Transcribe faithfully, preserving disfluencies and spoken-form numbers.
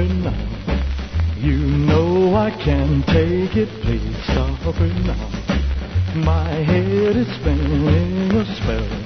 it now. You know I can't take it, please stop it now. My head is spinning a spell.